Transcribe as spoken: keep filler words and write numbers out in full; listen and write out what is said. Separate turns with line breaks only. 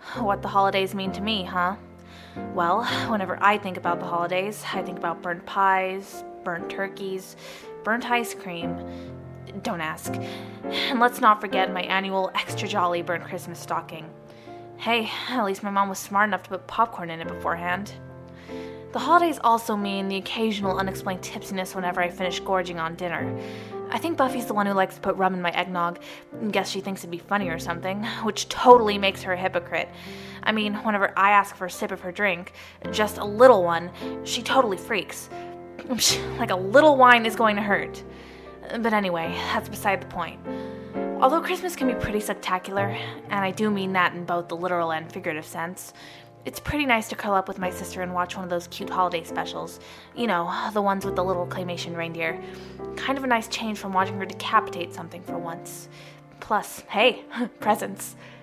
what the holidays mean to me, huh? Well, whenever I think about the holidays, I think about burnt pies, burnt turkeys, burnt ice cream. Don't ask. And let's not forget my annual extra jolly burnt Christmas stocking. Hey, at least my mom was smart enough to put popcorn in it beforehand. The holidays also mean the occasional unexplained tipsiness whenever I finish gorging on dinner. I think Buffy's the one who likes to put rum in my eggnog. Guess she thinks it'd be funny or something, which totally makes her a hypocrite. I mean, whenever I ask for a sip of her drink, just a little one, she totally freaks. Like a little wine is going to hurt. But anyway, that's beside the point. Although Christmas can be pretty spectacular, and I do mean that in both the literal and figurative sense, it's pretty nice to curl up with my sister and watch one of those cute holiday specials. You know, the ones with the little claymation reindeer. Kind of a nice change from watching her decapitate something for once. Plus, hey, presents.